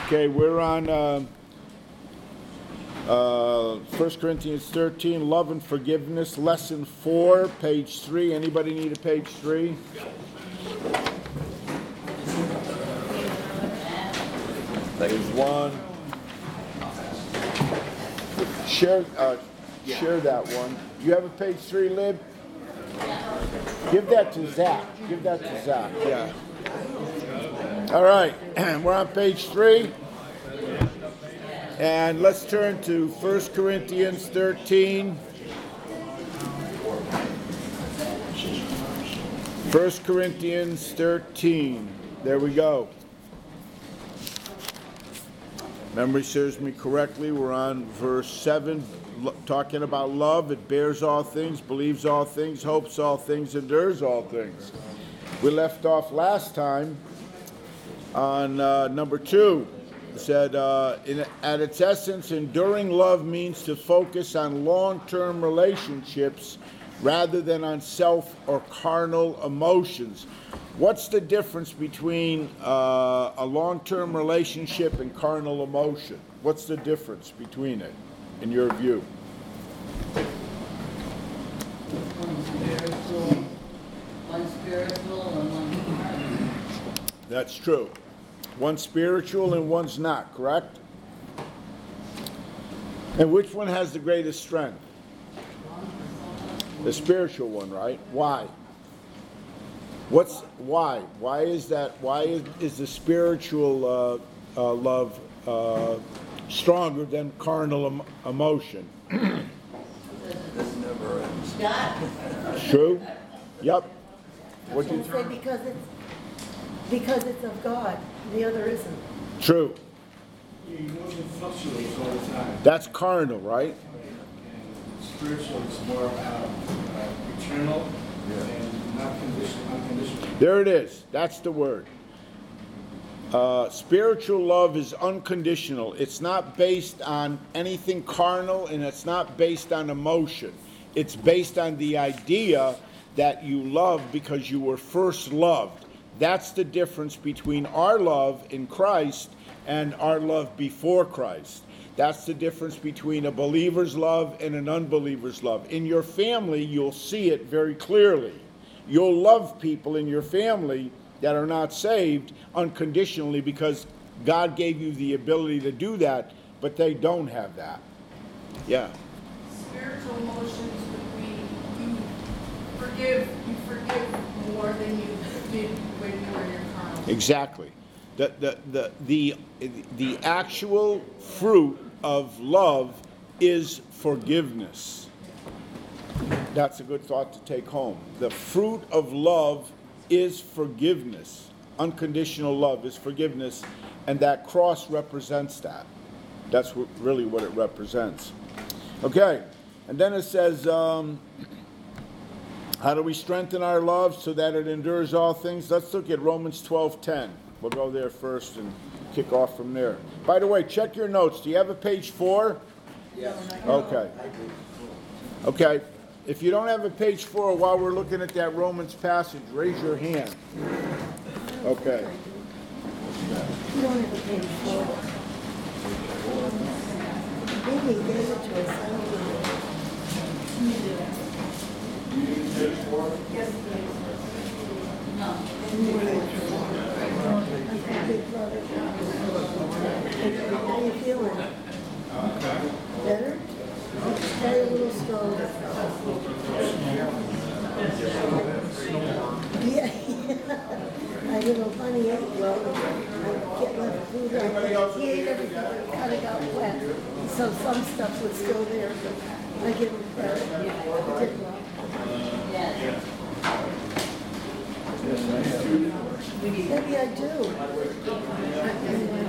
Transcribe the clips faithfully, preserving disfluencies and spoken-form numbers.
Okay, we're on uh, uh, First Corinthians thirteen, Love and Forgiveness, Lesson four, page three. Anybody need a page three? Page one. Share, uh, share that one. You have a page three, Lib? Give that to Zach. Give that to Zach. Yeah. All right, we're on page three. And let's turn to First Corinthians thirteen. First Corinthians thirteen. There we go. Memory serves me correctly. We're on verse seven, talking about love. It bears all things, believes all things, hopes all things, endures all things. We left off last time on uh, number two. It said, uh, in, at its essence, enduring love means to focus on long-term relationships rather than on self or carnal emotions. What's the difference between uh, a long-term relationship and carnal emotion? What's the difference between it, in your view? One spiritual, one spiritual and one carnal. That's true. One's spiritual and one's not, correct? And which one has the greatest strength? The spiritual one, right? Why? What's why? Why is that? Why is, is the spiritual uh, uh, love uh, stronger than carnal em- emotion? This never ends. God. True. Yep. What I you say because it's because it's of God, the other isn't. True. Your emotion fluctuates all the time. That's carnal, right? And spiritual is more uh, uh, eternal and not conditional, unconditional. There it is. That's the word. Uh, spiritual love is unconditional. It's not based on anything carnal, and it's not based on emotion. It's based on the idea that you love because you were first loved. That's the difference between our love in Christ and our love before Christ. That's the difference between a believer's love and an unbeliever's love. In your family, you'll see it very clearly. You'll love people in your family that are not saved unconditionally because God gave you the ability to do that, but they don't have that. Yeah. Spiritual emotions would be you forgive, you forgive more than you did when you were in your carnal. Exactly. The, the, the, the, the actual fruit of love is forgiveness. That's a good thought to take home. The fruit of love is forgiveness. Unconditional love is forgiveness, and that cross represents that. That's what, really what it represents. Okay, and then it says, um, how do we strengthen our love so that it endures all things? Let's look at Romans twelve ten. We'll go there first and kick off from there. By the way, check your notes. Do you have a page four? Yes. Okay. Okay. If you don't have a page four while we're looking at that Romans passage, raise your hand. Okay. You don't have a page four. Maybe he gave it to us. I don't know. Yes, please. No. Big brother. How you feeling? Better? Stay a little stronger. Yeah, I get a funny egg well, I get left food out. He ate everything, but cut it out wet. So some stuff was still there, but I give him credit. He did well. Yes. Maybe I do. Anyway.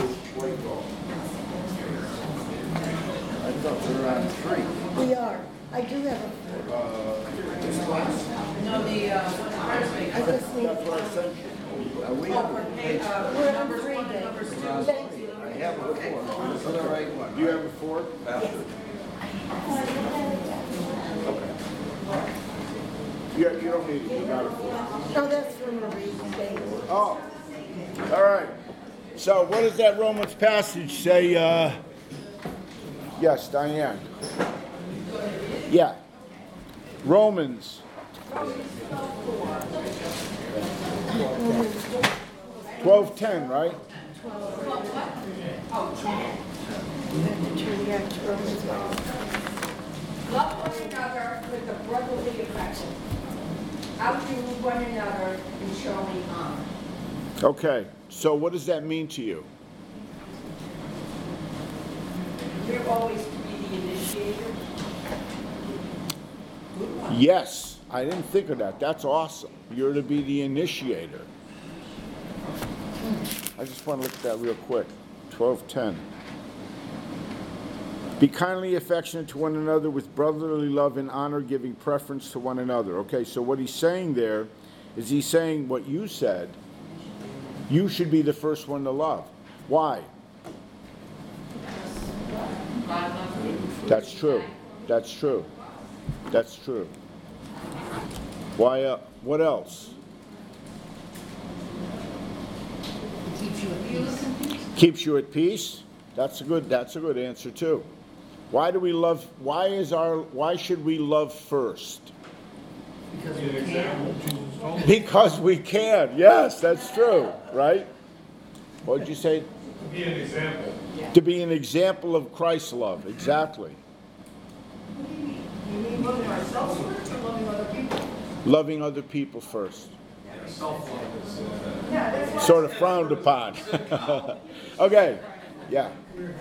I thought we were on three. We are. I do have a, No, the, uh, I just need, That's what I sent you. Are we on page? we're on three days. We're on Thank three. you. I have a four. This is the right one. Do you have a four? Pastor. You, you don't need it. You got a four. No, that's from Marie's days. Oh. All right. So what does that Romans passage say? Uh, yes, Diane. Yeah. Romans. twelve ten, right? Love one another with a brotherly affection. Outdo one another in showing honor. Okay, so what does that mean to you? We're always to be the initiator. Yes, I didn't think of that. That's awesome. You're to be the initiator. I just want to look at that real quick. twelve ten. Be kindly affectionate to one another with brotherly love and honor, giving preference to one another. Okay, so what he's saying there is he's saying what you said. You should be the first one to love. Why? That's true. That's true. That's true. Why? Uh, what else? Keeps you at peace. Keeps you at peace. That's a good. That's a good answer too. Why do we love? Why is our? Why should we love first? Because we can. Because we can. Yes, that's true. Right? What did you say? To be an example. To be an example of Christ's love. Exactly. You mean loving ourselves first or loving other people? Loving other people first. Self-love is, uh, Yeah, that's what Sort of frowned upon. Okay. Yeah.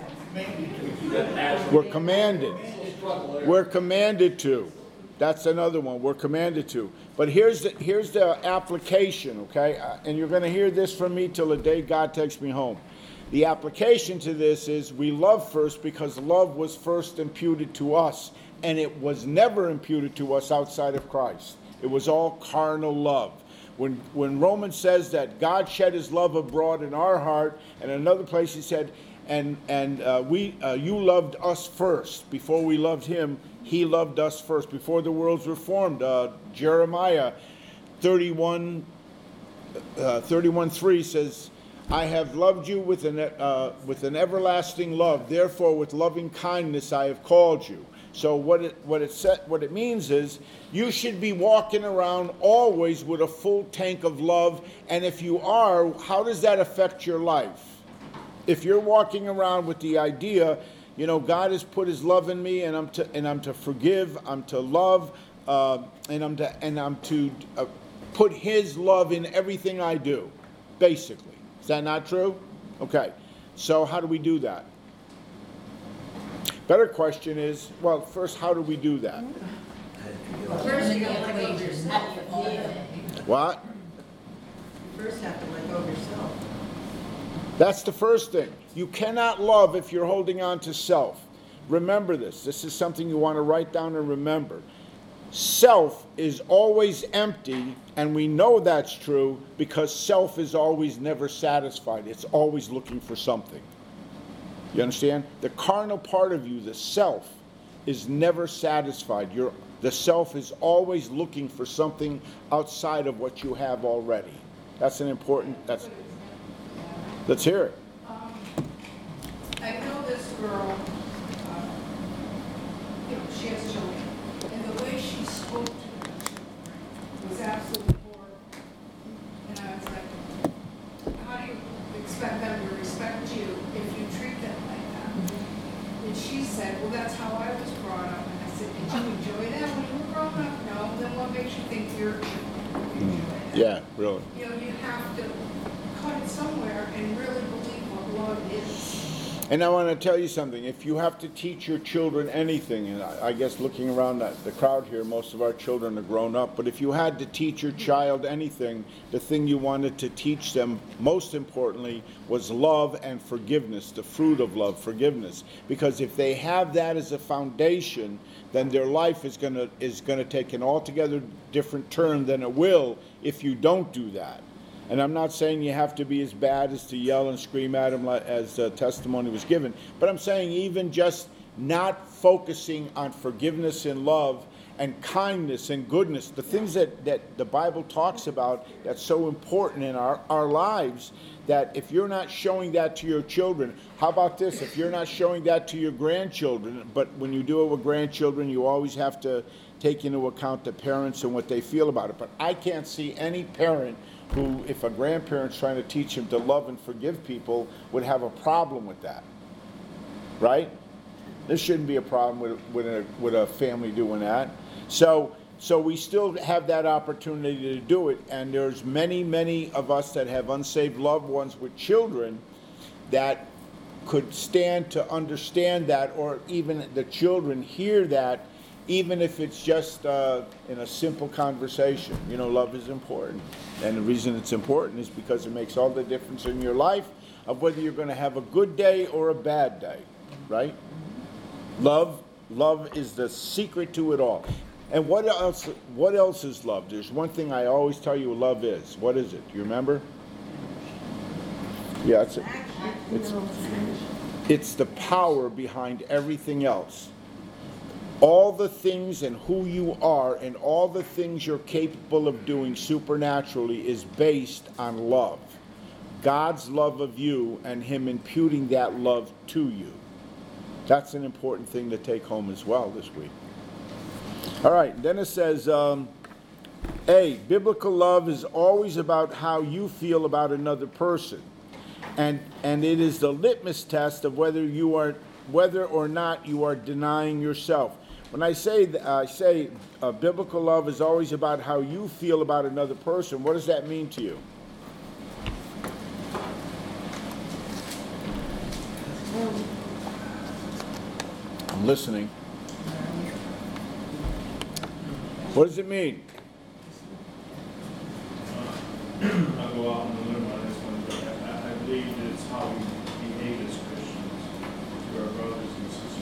We're commanded. We're commanded to. That's another one. We're commanded to. But here's the, here's the application, okay? Uh, And you're going to hear this from me till the day God takes me home. The application to this is we love first because love was first imputed to us, and it was never imputed to us outside of Christ. It was all carnal love. When, when Romans says that God shed his love abroad in our heart, and another place he said, and and uh, we uh, you loved us first. Before we loved him, he loved us first. Before the worlds were formed, uh, Jeremiah thirty-one, uh, thirty-one three says, I have loved you with an, uh, with an everlasting love. Therefore, with loving kindness I have called you. So what it what it set, what it means is you should be walking around always with a full tank of love. And if you are, how does that affect your life? If you're walking around with the idea, you know, God has put his love in me, and I'm to and I'm to forgive, I'm to love, uh, and I'm to and I'm to uh, put his love in everything I do, basically. Is that not true? Okay. So how do we do that? Better question is, well, first, how do we do that? First, you gotta let go of yourself. What? You first have to let go of yourself. That's the first thing. You cannot love if you're holding on to self. Remember this. This is something you want to write down and remember. Self is always empty, and we know that's true because self is always never satisfied. It's always looking for something. You understand? The carnal part of you, the self, is never satisfied. You're, the self is always looking for something outside of what you have already. That's an important, that's, let's hear it. Um, I know this girl, uh, you know, she has children, and the way she spoke to her children was absolutely horrible. And I was like, how do you expect them to respect you if you treat them like that? And she said, well, that's how I was brought up. And I said, did you enjoy that when you were growing up? No, then what makes you think you're, you enjoy that? Yeah, really. You know, you have to cut it somewhere and really believe what love is. And I want to tell you something. If you have to teach your children anything, and I, I guess looking around at the crowd here, most of our children are grown up, but if you had to teach your child anything, the thing you wanted to teach them, most importantly, was love and forgiveness, the fruit of love, forgiveness. Because if they have that as a foundation, then their life is going to is going to take an altogether different turn than it will if you don't do that. And I'm not saying you have to be as bad as to yell and scream at them as the testimony was given, but I'm saying even just not focusing on forgiveness and love and kindness and goodness, the things that, that the Bible talks about that's so important in our, our lives, that if you're not showing that to your children, how about this? If you're not showing that to your grandchildren, but when you do it with grandchildren, you always have to take into account the parents and what they feel about it. But I can't see any parent who, if a grandparent's trying to teach him to love and forgive people, would have a problem with that. Right? There shouldn't be a problem with, with, a, with a family doing that. So, so we still have that opportunity to do it, and there's many, many of us that have unsaved loved ones with children that could stand to understand that, or even the children hear that, even if it's just uh, in a simple conversation. You know, love is important. And the reason it's important is because it makes all the difference in your life of whether you're going to have a good day or a bad day, right? Love, love is the secret to it all. And what else, what else is love? There's one thing I always tell you love is. What is it? Do you remember? Yeah, it's, it's, it's the power behind everything else. All the things and who you are and all the things you're capable of doing supernaturally is based on love. God's love of you and Him imputing that love to you. That's an important thing to take home as well this week. All right, then it says, um, A, biblical love is always about how you feel about another person. And, and it is the litmus test of whether you are, whether or not you are denying yourself. When I say, uh, I say uh, biblical love is always about how you feel about another person, what does that mean to you? I'm listening. What does it mean? I'll go out on the limb on this one, but I, I believe that it's how we behave as Christians to our brothers and sisters.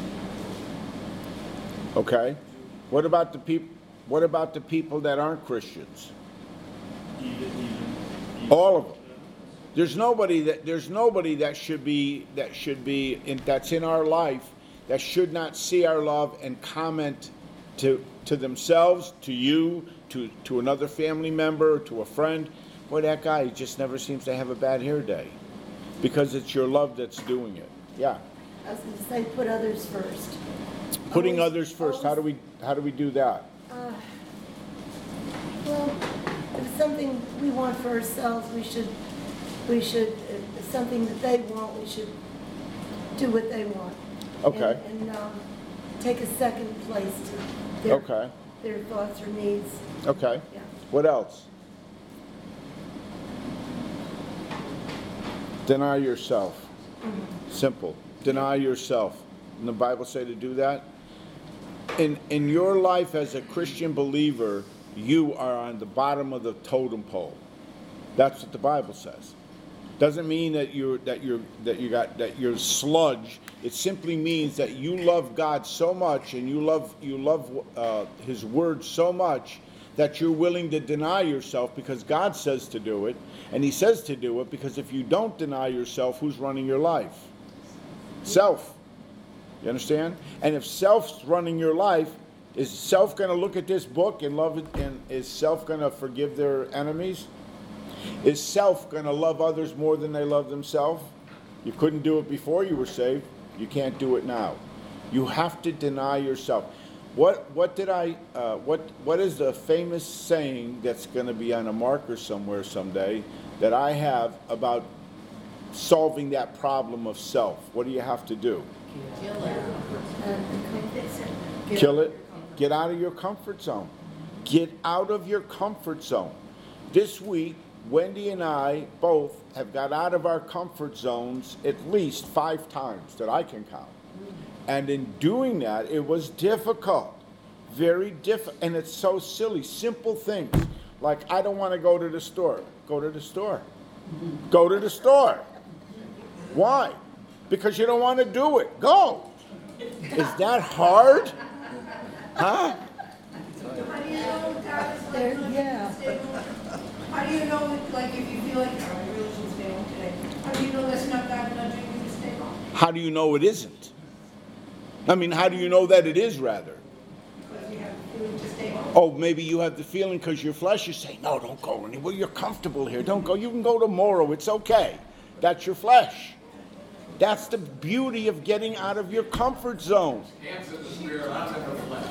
Okay. What about the people? What about the people that aren't Christians? Even, even, even All of them. There's nobody that there's nobody that should be that should be in, that's in our life that should not see our love and comment to to themselves, to you, to to another family member, to a friend. Boy, that guy just never seems to have a bad hair day, because it's your love that's doing it. Yeah. I was going to say, put others first. Putting Always- others first. How do we how do we do that? Uh, Well, if it's something we want for ourselves, we should, we should, if it's something that they want, we should do what they want. Okay. And, and um, take a second place to their, Okay. their thoughts or needs. Okay. Yeah. What else? Deny yourself. Simple. Deny yourself. Doesn't the Bible say to do that? In in your life as a Christian believer, you are on the bottom of the totem pole. That's what the Bible says. Doesn't mean that you're that you're that you got that you're sludge. It simply means that you love God so much and you love you love uh, His Word so much that you're willing to deny yourself because God says to do it, and He says to do it because if you don't deny yourself, who's running your life? Self. You understand? And if self's running your life, is self going to look at this book and love it? And is self going to forgive their enemies? Is self going to love others more than they love themselves? You couldn't do it before you were saved. You can't do it now. You have to deny yourself. What what did I? Uh, what what is the famous saying that's going to be on a marker somewhere someday that I have about solving that problem of self? What do you have to do? Kill it. Get out of your comfort zone. Get out of your comfort zone. This week, Wendy and I both have got out of our comfort zones at least five times that I can count. And in doing that, it was difficult. Very difficult. And it's so silly. Simple things. Like, I don't want to go to the store. Go to the store. Go to the store. Why? Because you don't want to do it. Go. Is that hard? Huh? How do you know God is like, There- "Look, yeah. stay home"? How do you know, like, if you feel like, oh, I really should stay home today? How do you know that's not God nudging you to stay home? How do you know it isn't? I mean, how do you know that it is, rather? Because you have the feeling to stay home. Oh, maybe you have the feeling because your flesh is saying, no, don't go anywhere. You're comfortable here. Don't go. You can go tomorrow. It's okay. That's your flesh. That's the beauty of getting out of your comfort zone. Pam's in the spirit, I'm in the flesh.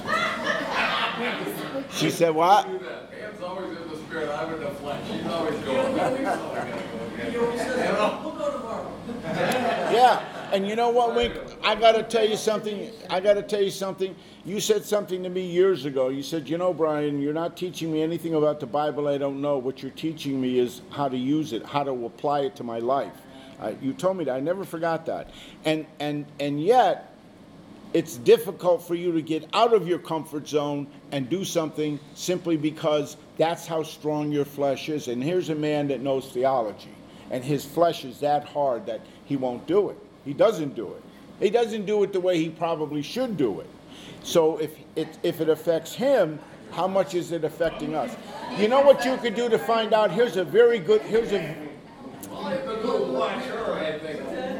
She said what? Do that. Pam's always in the spirit, I'm in the flesh. She's always going. I think so. I gotta go again. We'll go tomorrow. Yeah, and you know what, Wink? I got to tell you something. I got to tell you something. You said something to me years ago. You said, you know, Brian, you're not teaching me anything about the Bible I don't know. What you're teaching me is how to use it, how to apply it to my life. Uh, you told me that. I never forgot that. And and and yet, it's difficult for you to get out of your comfort zone and do something simply because that's how strong your flesh is. And here's a man that knows theology, and his flesh is that hard that he won't do it. He doesn't do it. He doesn't do it the way he probably should do it. So if it, if it affects him, how much is it affecting us? You know what you could do to find out? Here's a very good, here's a... All you have to do is watch her, I think.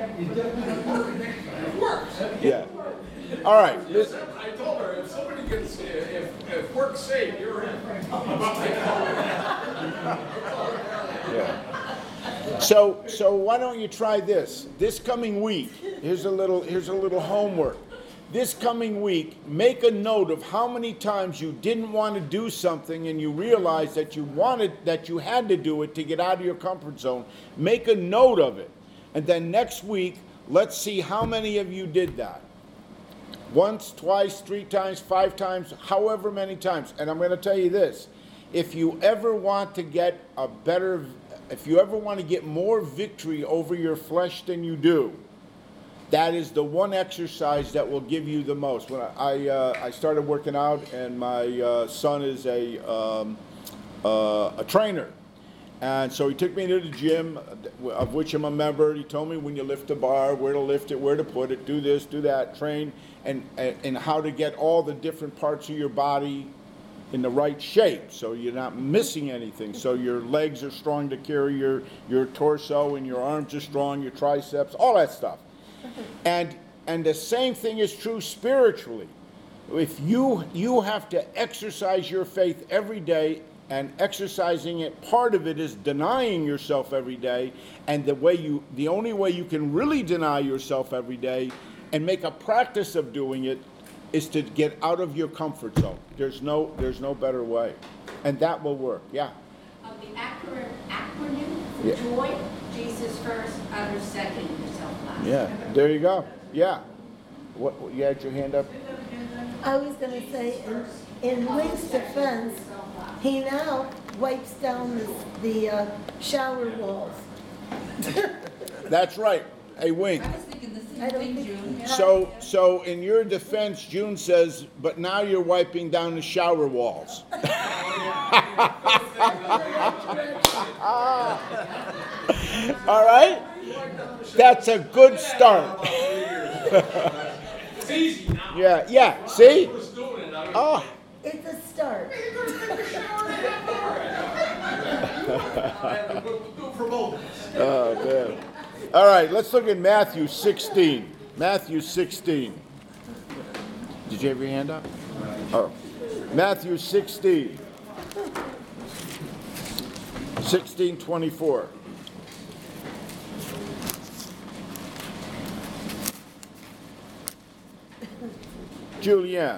It works. Yeah. All right. Listen. I told her, if somebody gets, if, if work's safe, you're in. Yeah. So, so why don't you try this? This coming week, here's a little, here's a little homework. This coming week, make a note of how many times you didn't want to do something and you realized that you wanted, that you had to do it to get out of your comfort zone. Make a note of it. And then next week, let's see how many of you did that. Once, twice, three times, five times, however many times. And I'm going to tell you this. If you ever want to get a better, if you ever want to get more victory over your flesh than you do, that is the one exercise that will give you the most. When I I, uh, I started working out, and my uh, son is a um, uh, a trainer, and so he took me to the gym, of which I'm a member. He told me when you lift the bar, where to lift it, where to put it, do this, do that, train, and and, and how to get all the different parts of your body in the right shape, so you're not missing anything. So your legs are strong to carry your your torso, and your arms are strong, your triceps, all that stuff. And and the same thing is true spiritually. If you you have to exercise your faith every day, and exercising it, part of it is denying yourself every day. And the way you the only way you can really deny yourself every day and make a practice of doing it is to get out of your comfort zone. There's no there's no better way. And that will work. Yeah. Uh, the acronym, acronym for Yeah. joy, Jesus first, others second, yourself last. Yeah. There you go. Yeah. What you had your hand up? I was gonna say, in, in Wink's defense, he now wipes down the, the uh, shower walls. That's right. Hey, Wink. I was thinking the I same don't thing, think- June. So, so in your defense, June says, but now you're wiping down the shower walls. All right? That's a good start. It's easy now. Yeah, yeah, see? I was doing it. I was Oh, It's a start. I had to do do it for both of us. oh, man. All right, let's look at Matthew sixteen. Matthew sixteen. Did you have your hand up? Oh. Matthew sixteen. sixteen twenty-four. Julianne.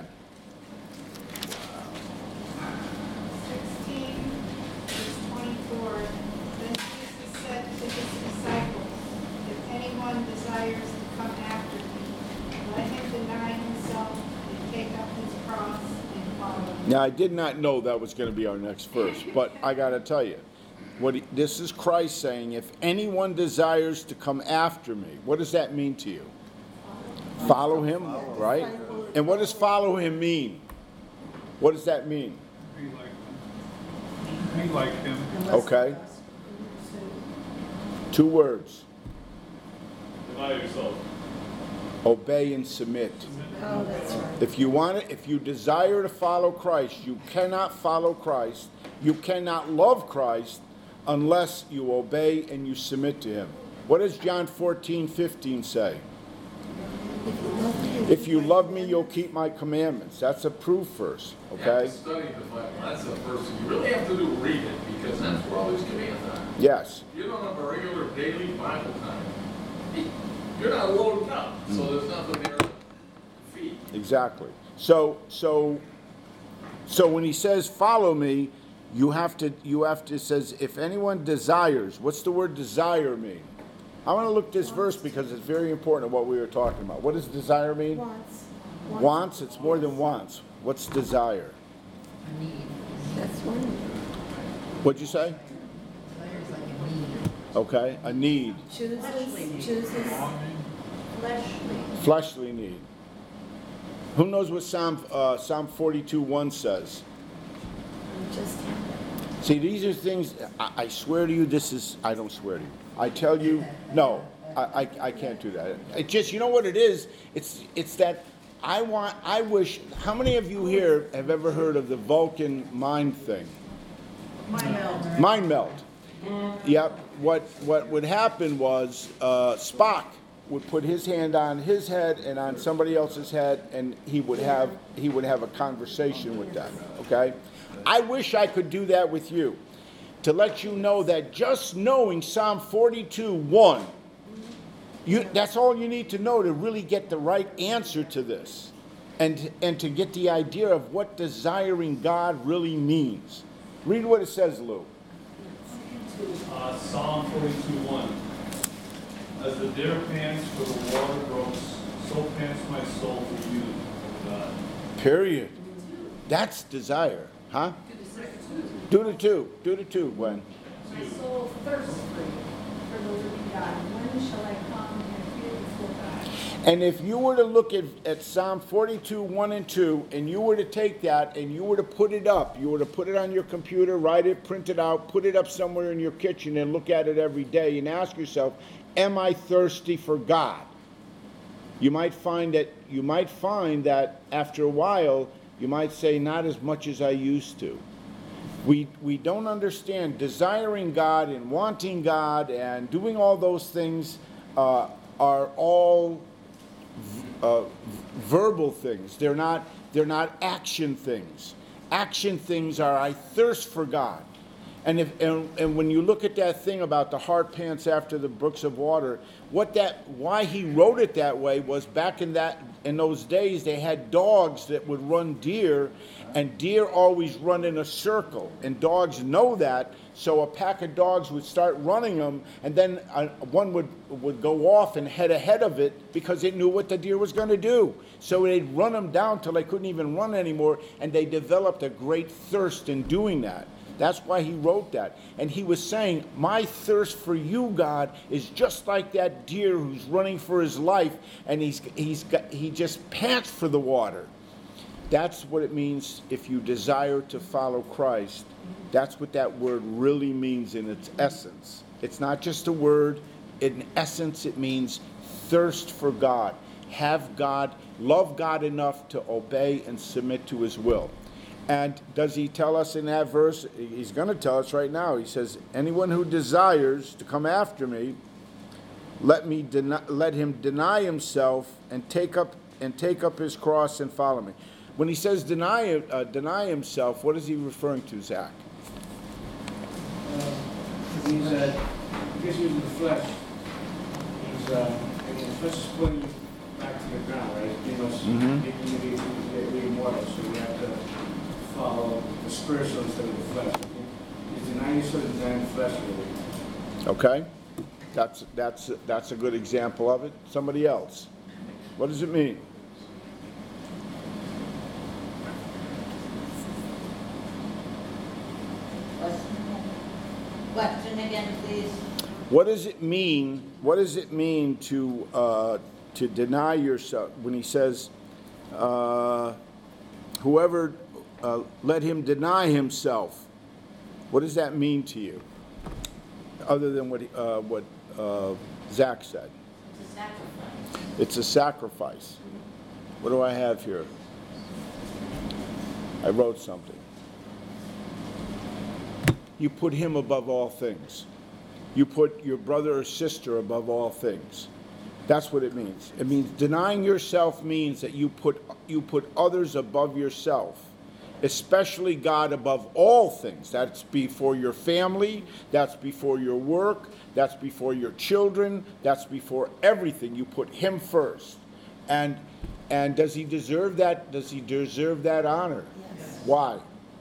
sixteen, verse twenty-four, then Jesus said to his disciples, if anyone desires to come after me, let him deny himself and take up his cross and follow me. Now, I did not know that was going to be our next verse, but I got to tell you, what he, this is Christ saying, if anyone desires to come after me, what does that mean to you? Follow him, right? And what does follow him mean? What does that mean? Be like, be like him. Okay. Two words. Deny yourself. Obey and submit. Oh, that's right. If you want it, if you desire to follow Christ, you cannot follow Christ. You cannot love Christ unless you obey and you submit to him. What does John fourteen fifteen say? If you love me, you'll keep my commandments. That's a proof verse, You have okay? to study the Bible. That's the first thing. You really have to do read it, because that's where all these commands are. Yes. You don't have a regular daily Bible time. You're not loading up, so there's nothing there to feed. Exactly. So, so, so when he says, follow me, you have to, you have to, it says, if anyone desires, what's the word desire mean? I want to look this verse because it's very important what we were talking about. What does desire mean? Wants. Wants, it's more than wants. What's desire? A need. That's one. What'd you say? Desire is like a need. Okay, a need, Chooses, chooses. Fleshly. fleshly need. Who knows what Psalm, uh, Psalm forty-two one says? Just have See, these are things, I, I swear to you, this is, I don't swear to you. I tell you, no, I, I, I can't do that. It just, you know what it is? It's, it's that I want, I wish, how many of you here have ever heard of the Vulcan mind thing? Mind meld. Mind meld. Yep. What what would happen was uh, Spock would put his hand on his head and on somebody else's head, and he would have he would have a conversation with them. Okay. I wish I could do that with you, to let you know that just knowing Psalm forty-two one, you that's all you need to know to really get the right answer to this, and and to get the idea of what desiring God really means. Read what it says, Lou. Uh, Psalm forty-two one. As the deer pants for the water brooks, so pants my soul for you, O God. Period. That's desire, huh? Do the two. Do the two, Gwen. My soul thirsts for you, for the living God. When shall I come and appear before God? And if you were to look at, at Psalm forty-two, one and two, and you were to take that and you were to put it up, you were to put it on your computer, write it, print it out, put it up somewhere in your kitchen and look at it every day and ask yourself, am I thirsty for God? You might find that, you might find that after a while, you might say, not as much as I used to. We, we don't understand desiring God and wanting God and doing all those things uh, are all uh, verbal things. They're not, they're not action things. Action things are, I thirst for God. And, if, and, and when you look at that thing about the heart pants after the brooks of water, what that, why he wrote it that way was back in that, in those days, they had dogs that would run deer, and deer always run in a circle, and dogs know that, so a pack of dogs would start running them, and then uh, one would, would go off and head ahead of it because it knew what the deer was going to do. So they'd run them down till they couldn't even run anymore, and they developed a great thirst in doing that. That's why he wrote that. And he was saying, my thirst for you, God, is just like that deer who's running for his life, and he's, he's got, he just pants for the water. That's what it means if you desire to follow Christ. That's what that word really means in its essence. It's not just a word. In essence, it means thirst for God. Have God, love God enough to obey and submit to his will. And does he tell us in that verse? He's going to tell us right now. He says, anyone who desires to come after me, let me deny, let him deny himself and take up and take up his cross and follow me. When he says deny uh, deny himself, what is he referring to, Zach? Uh, it means that, I guess using the flesh, he's, uh, I mean, the flesh is putting you back to the ground, right? You know, Mhm. making you be, be, be immortal, so you have to follow the spiritual instead of the flesh. You deny yourself and deny the flesh, really. Okay, that's that's that's a good example of it. Somebody else, what does it mean? Question again, please. What does it mean? What does it mean to uh, to deny yourself? When he says, uh, "Whoever uh, let him deny himself," what does that mean to you? Other than what uh, what uh, Zach said, It's a sacrifice. it's a sacrifice. What do I have here? I wrote something. You put him above all things. You put your brother or sister above all things. That's what it means. It means denying yourself means that you put you put others above yourself. especially God above all things. That's before your family, that's before your work, that's before your children, that's before everything. You put him first. And and does he deserve that? Does he deserve that honor? Yes. Why?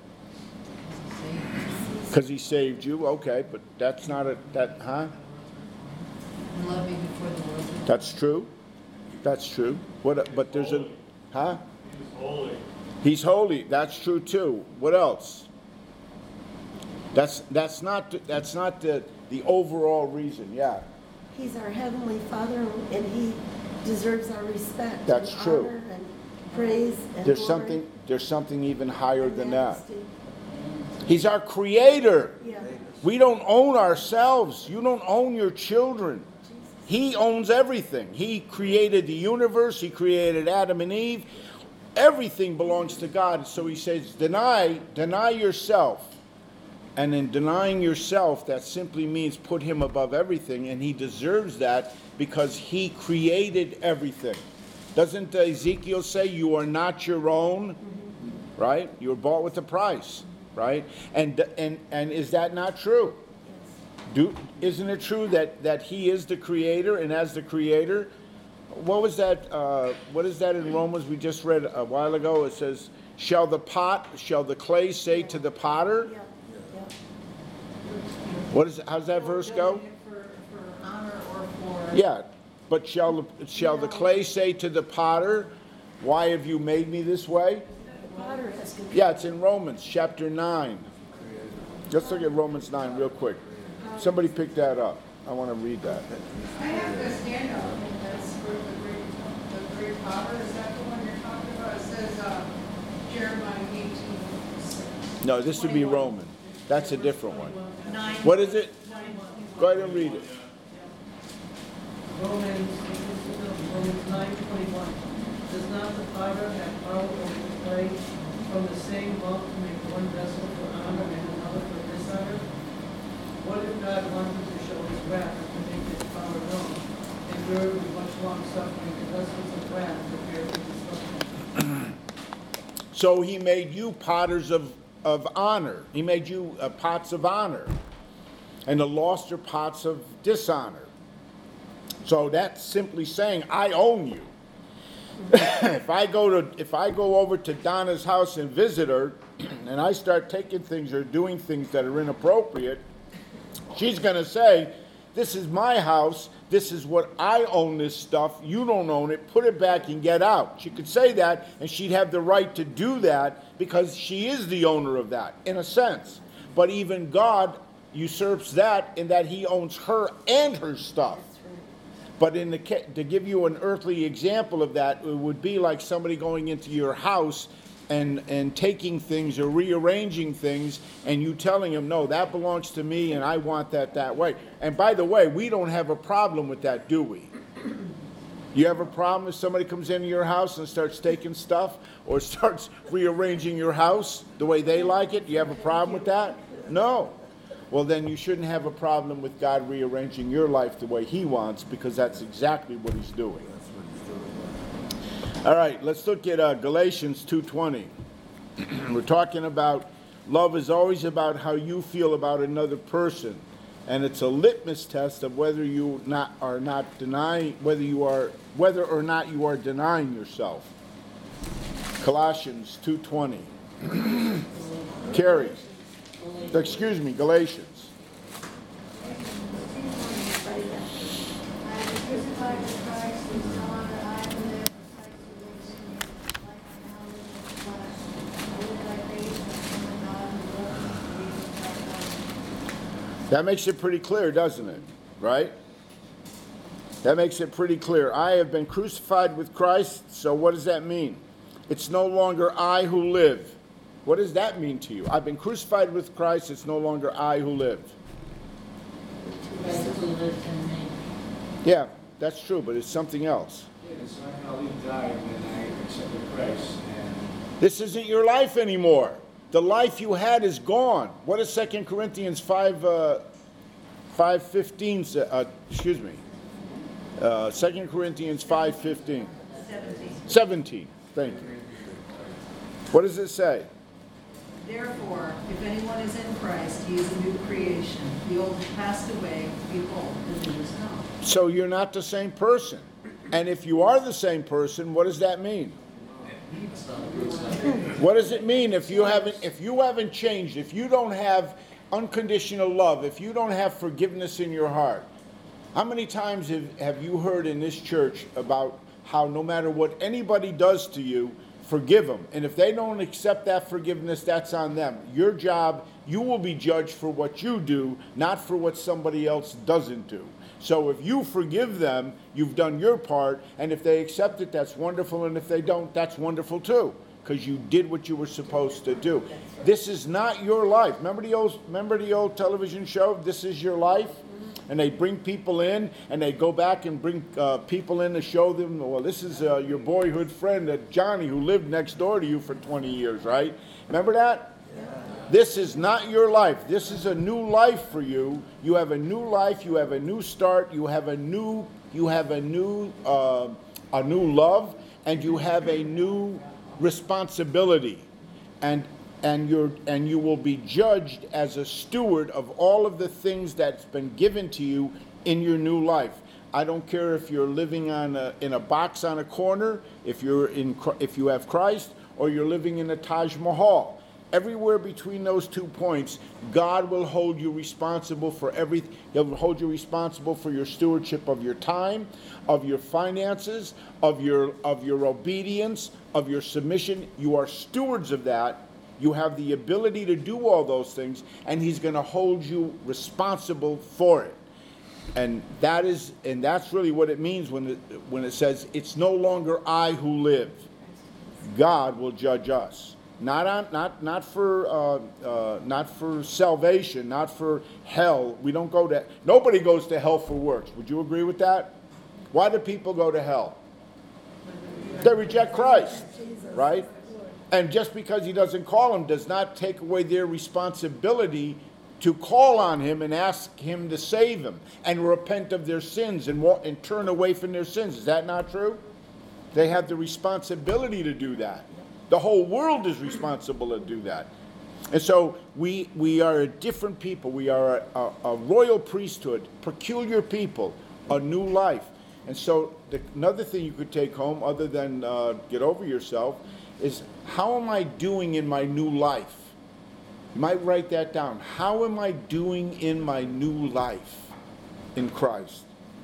Because he saved you, okay, but that's not a, that, huh? Love me before the world. That's true. That's true. What? But there's a, huh? He's holy. He's holy. That's true too. What else? That's that's not that's not the the overall reason. Yeah. He's our Heavenly Father, and He deserves our respect. That's and true. honor and praise and There's glory something there's something even higher and than that. majesty. He's our creator. Yeah. We don't own ourselves. You don't own your children. He owns everything. He created the universe. He created Adam and Eve. Everything belongs to God. So he says, deny, deny yourself. And in denying yourself, that simply means put him above everything. And he deserves that because he created everything. Doesn't Ezekiel say you are not your own? Right? You were bought with a price. Right? And and and is that not true? Do, isn't it true that, that he is the creator, and as the creator, what was that, uh, what is that in Romans we just read a while ago? It says, shall the pot, shall the clay say to the potter? Yeah. Yeah. What is, how's that verse go? For, for honor or for. Yeah, but shall, the- shall the clay say to the potter, why have you made me this way? The potter has control. Yeah, it's in Romans chapter nine. Let's look at Romans nine real quick. Somebody pick that up. I want to read that. I have this handout, and that's for the great, the great potter, is that the one you're talking about? It says, uh, Jeremiah eighteen six. No, this would be Roman. That's a different one. Nine. What is it? Go ahead and read it. Romans, Romans nine twenty-one. Does not the potter have power over the clay from the same lump to make one vessel for honor and another for dishonor? What if God wanted to show his wrath and to make his power known, endured with much long suffering the vessels of wrath prepared for destruction? So he made you potters of, of honor. He made you uh, pots of honor. And the lost are pots of dishonor. So that's simply saying, I own you. if I go to if I go over to Donna's house and visit her, and I start taking things or doing things that are inappropriate, she's going to say, this is my house, this is what I own this stuff, you don't own it, put it back and get out. She could say that, and she'd have the right to do that because she is the owner of that, in a sense. But even God usurps that in that he owns her and her stuff. But in the to give you an earthly example of that, it would be like somebody going into your house and and taking things or rearranging things, and you telling him, no, that belongs to me and I want that that way. And by the way, we don't have a problem with that, do we? You have a problem if somebody comes into your house and starts taking stuff or starts rearranging your house the way they like it? Do you have a problem with that? No. Well, then you shouldn't have a problem with God rearranging your life the way he wants, because that's exactly what he's doing. All right, let's look at uh, Galatians two twenty. We're talking about love is always about how you feel about another person, and it's a litmus test of whether you not are not denying whether you are whether or not you are denying yourself. Colossians two twenty. Carrie. Excuse me, Galatians. I am crucified with Christ, and no longer I who live, but Christ who lives in me. Life I now live in the flesh. I live by faith in the God who loves me and raised me from the dead. That makes it pretty clear, doesn't it? Right? That makes it pretty clear. I have been crucified with Christ, so what does that mean? It's no longer I who live. What does that mean to you? I've been crucified with Christ, it's no longer I who live. Christ who lives in me. Yeah, that's true, but it's something else. Yeah, it's like how he died when I accepted Christ, and This isn't your life anymore. The life you had is gone. What does Second Corinthians five, uh, five fifteen say? Uh, excuse me. Uh, Second Corinthians five fifteen. Seventeen. seventeen. Thank you. What does it say? Therefore, if anyone is in Christ, he is a new creation. The old has passed away, behold, the new has come. So you're not the same person. And if you are the same person, what does that mean? What does it mean if you haven't if you haven't changed, if you don't have unconditional love, if you don't have forgiveness in your heart? How many times have, have you heard in this church about how no matter what anybody does to you, forgive them? And if they don't accept that forgiveness, that's on them. Your job, you will be judged for what you do, not for what somebody else doesn't do. So if you forgive them, you've done your part, and if they accept it, that's wonderful, and if they don't, that's wonderful too, because you did what you were supposed to do. This is not your life. Remember the old, remember the old television show, This Is Your Life? And they bring people in, and they go back and bring uh, people in to show them, well, this is uh, your boyhood friend, uh, Johnny, who lived next door to you for twenty years, right? Remember that? This is not your life. This is a new life for you. You have a new life. You have a new start. You have a new, you have a new, uh, a new love, and you have a new responsibility, and and you're and you will be judged as a steward of all of the things that's been given to you in your new life. I don't care if you're living on a, in a box on a corner, if you're in if you have Christ, or you're living in a Taj Mahal. Everywhere between those two points, God will hold you responsible for everything. He'll hold you responsible for your stewardship of your time, of your finances, of your of your obedience, of your submission. You are stewards of that. You have the ability to do all those things, and He's going to hold you responsible for it. And that is, and that's really what it means when it, when it says, "It's no longer I who live; God will judge us." Not on, not not for uh, uh, not for salvation, not for hell. We don't go to. Nobody goes to hell for works. Would you agree with that? Why do people go to hell? They reject Christ, right? And just because He doesn't call them does not take away their responsibility to call on Him and ask Him to save them and repent of their sins and walk, and turn away from their sins. Is that not true? They have the responsibility to do that. The whole world is responsible to do that. And so we we are a different people. We are a, a, a royal priesthood, peculiar people, a new life. And so the, another thing you could take home, other than uh, get over yourself, is how am I doing in my new life? You might write that down. How am I doing in my new life in Christ?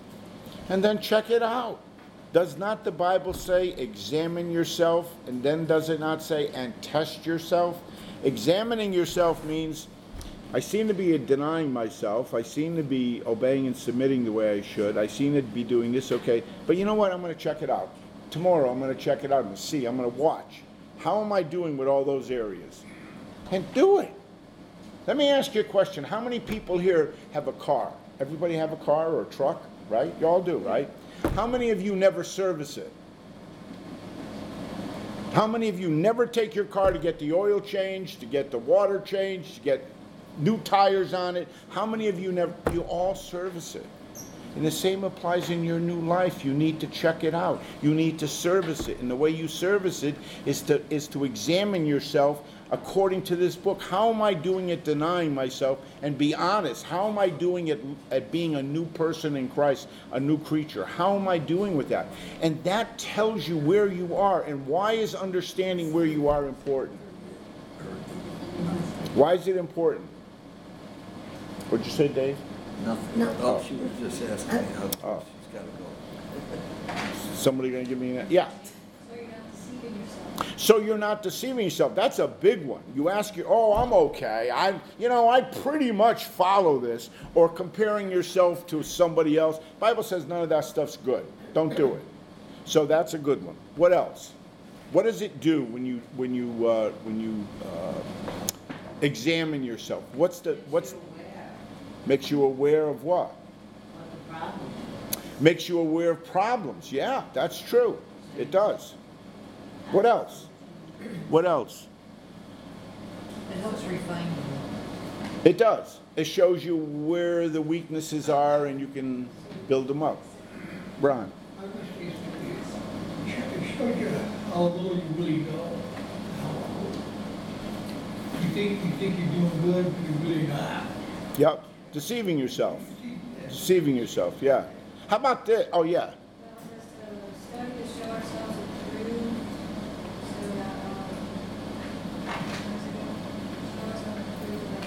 And then check it out. Does not the Bible say, examine yourself, and then does it not say, and test yourself? Examining yourself means, I seem to be denying myself, I seem to be obeying and submitting the way I should, I seem to be doing this okay, but you know what, I'm going to check it out. Tomorrow I'm going to check it out and see, I'm going to watch. How am I doing with all those areas? And do it. Let me ask you a question. How many people here have a car? Everybody have a car or a truck, right? You all do, right? How many of you never service it? How many of you never take your car to get the oil changed, to get the water changed, to get new tires on it? How many of you never? You all service it. And the same applies in your new life. You need to check it out. You need to service it. And the way you service it is to is to examine yourself according to this book. How am I doing at denying myself? And be honest. How am I doing it at being a new person in Christ, a new creature? How am I doing with that? And that tells you where you are. And why is understanding where you are important? Why is it important? What'd you say, Dave? Nothing. No. Oh, she was just asking me how Oh. she's got to go. Somebody gonna give me that? Yeah. So you're not deceiving yourself. So you're not deceiving yourself. That's a big one. You ask you, oh, I'm okay. I, you know, I pretty much follow this. Or comparing yourself to somebody else. Bible says none of that stuff's good. Don't do it. So that's a good one. What else? What does it do when you when you uh, when you uh, examine yourself? What's the what's makes you aware of what? What the problem is. Makes you aware of problems. Yeah, that's true. It does. What else? What else? It helps refine you. It does. It shows you where the weaknesses are and you can build them up. Ron. It shows you how little you really know. How think, you think you're doing good, but you're really not. Yep. Deceiving yourself. Deceiving yourself, yeah. How about this? Oh, yeah. Well, just to study to show ourselves approved, so that, um, show ourselves approved, that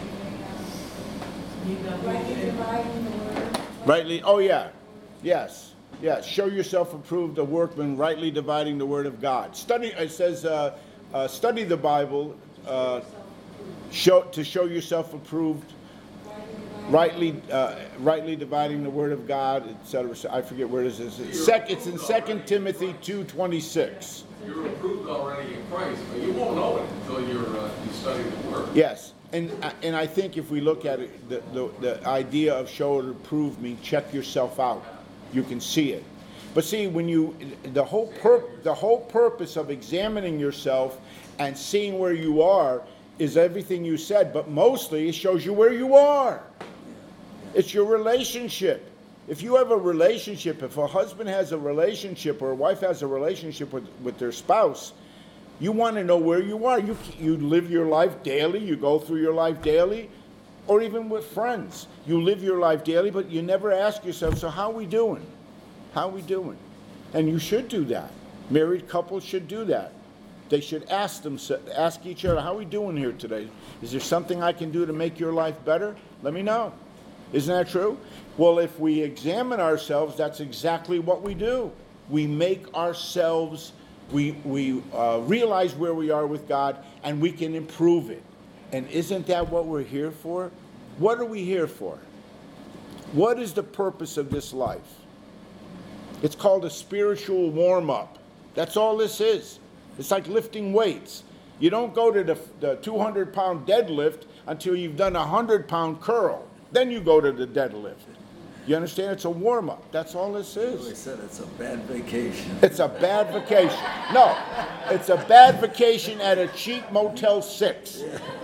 we may, um, Need not be rightly ashamed. dividing the word. Rightly, oh, yeah. Yes. Yes. Show yourself approved, a workman, rightly dividing the word of God. Study, it says, uh, uh, study the Bible, uh, show, to show yourself approved, rightly, uh, rightly dividing the word of God, et cetera. I forget where it is. It's, sec, it's in Second Timothy two twenty-six. You're approved already in Christ, but you won't know it until you're, uh, you study the Word. Yes, and and I think if we look at it, the, the, the idea of show or prove means check yourself out. You can see it. But see, when you, the whole pur- the whole purpose of examining yourself and seeing where you are is everything you said, but mostly it shows you where you are. It's your relationship. If you have a relationship, if a husband has a relationship or a wife has a relationship with, with their spouse, you want to know where you are. You, you live your life daily, you go through your life daily, or even with friends. You live your life daily, but you never ask yourself, so how are we doing? How are we doing? And you should do that. Married couples should do that. They should ask them, ask each other, how are we doing here today? Is there something I can do to make your life better? Let me know. Isn't that true? Well, if we examine ourselves, that's exactly what we do. We make ourselves, we, we uh, realize where we are with God, and we can improve it. And isn't that what we're here for? What are we here for? What is the purpose of this life? It's called a spiritual warm-up. That's all this is. It's like lifting weights. You don't go to the, the two hundred pound deadlift until you've done a one hundred pound curl. Then you go to the deadlift. You understand? It's a warm-up. That's all this They is. said it's a bad vacation. It's a bad vacation. No, it's a bad vacation at a cheap Motel six.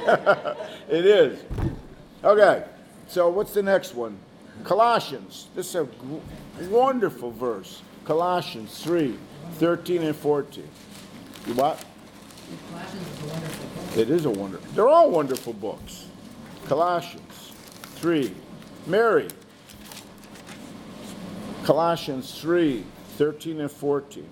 It is. Okay, so what's the next one? Colossians. This is a g- wonderful verse. Colossians three, thirteen and fourteen. You what? Colossians is a wonderful book. It is a wonder. They're all wonderful books. Colossians three. Mary. Colossians three, thirteen and fourteen.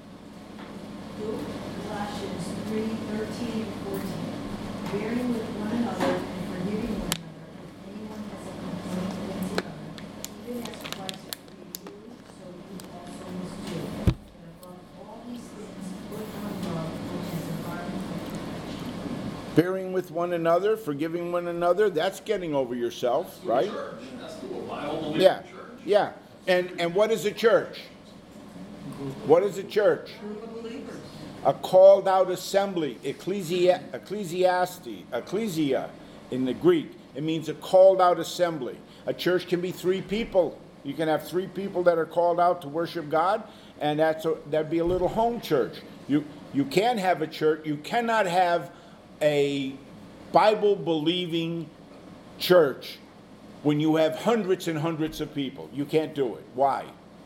Colossians three, thirteen and fourteen. Bearing with one another and forgiving one another, if anyone has a complaint against another, even as Christ forgave you, so you also must do. And above all these things, put on love, which is the garment of perfection. Bearing with one another, forgiving one another, that's getting over yourself, right? Church, that's cool. I don't believe Yeah, in church. yeah. And and what is a church? What is a church? Group of believers. A called out assembly, ecclesia, ecclesiasti, ecclesia in the Greek. It means a called out assembly. A church can be three people. You can have three people that are called out to worship God, and that's a, that'd be a little home church. You you can have a church. You cannot have a Bible believing church when you have hundreds and hundreds of people. You can't do it. Why?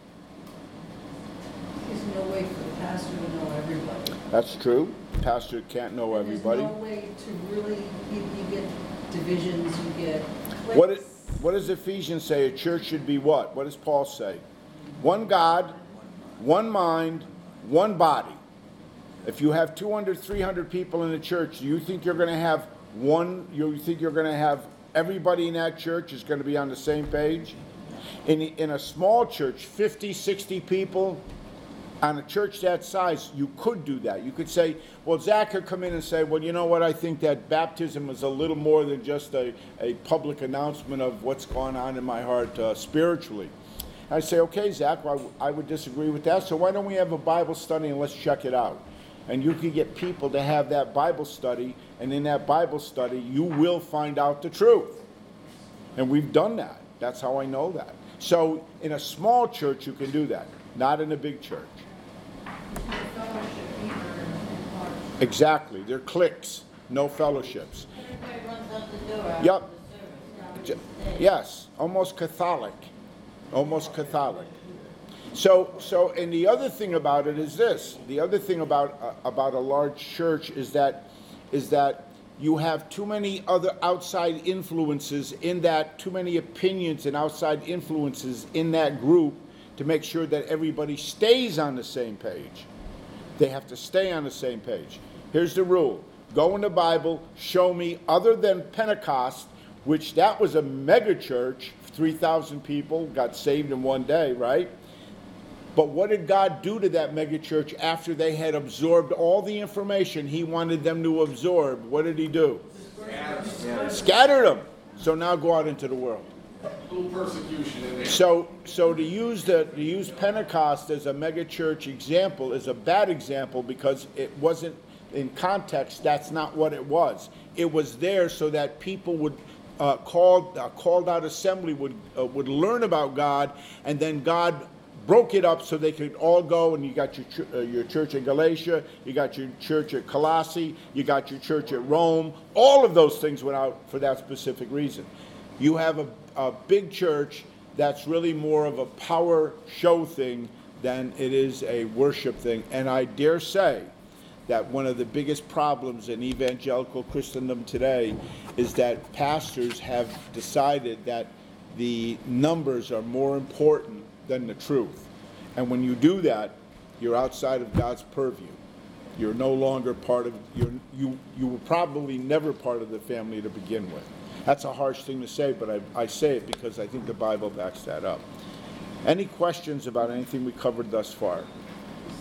There's no way for the pastor to know everybody. That's true. Pastor can't know everybody. There's no way to really, you, you get divisions, you get What, it, cliques. what does Ephesians say? A church should be what? What does Paul say? One God, one mind, one body. If you have two hundred, three hundred people in a church, do you think you're going to have one, you think you're going to have everybody in that church is going to be on the same page? In, in a small church, fifty, sixty people, on a church that size, you could do that. You could say, well, Zach could come in and say, well, you know what, I think that baptism is a little more than just a, a public announcement of what's going on in my heart uh, spiritually. I say, okay, Zach, well, I would disagree with that, so why don't we have a Bible study and let's check it out? And you can get people to have that Bible study, and in that Bible study, you will find out the truth. And we've done that. That's how I know that. So in a small church, you can do that, not in a big church. Exactly. They're cliques, no fellowships. Everybody runs out the door after Yep. the service. Yes, almost Catholic. Almost Catholic. So, so, and the other thing about it is this. The other thing about uh, about a large church is that, is that you have too many other outside influences in that, too many opinions and outside influences in that group to make sure that everybody stays on the same page. They have to stay on the same page. Here's the rule. Go in the Bible, show me, other than Pentecost, which that was a mega church, three thousand people got saved in one day, right? But what did God do to that mega church after they had absorbed all the information he wanted them to absorb? What did he do? Yeah. Scattered them. So now go out into the world. A little persecution in there. So, so to use the to use Pentecost as a mega church example is a bad example because it wasn't in context. That's not what it was. It was there so that people would uh, called uh, called out assembly would uh, would learn about God, and then God broke it up so they could all go. And you got your ch- uh, your church in Galatia, you got your church at Colossae, you got your church at Rome. All of those things went out for that specific reason. You have a, a big church that's really more of a power show thing than it is a worship thing. And I dare say that one of the biggest problems in evangelical Christendom today is that pastors have decided that the numbers are more important than the truth. And when you do that, you're outside of God's purview. You're no longer part of, you're, you you were probably never part of the family to begin with. That's a harsh thing to say, but I, I say it because I think the Bible backs that up. Any questions about anything we covered thus far?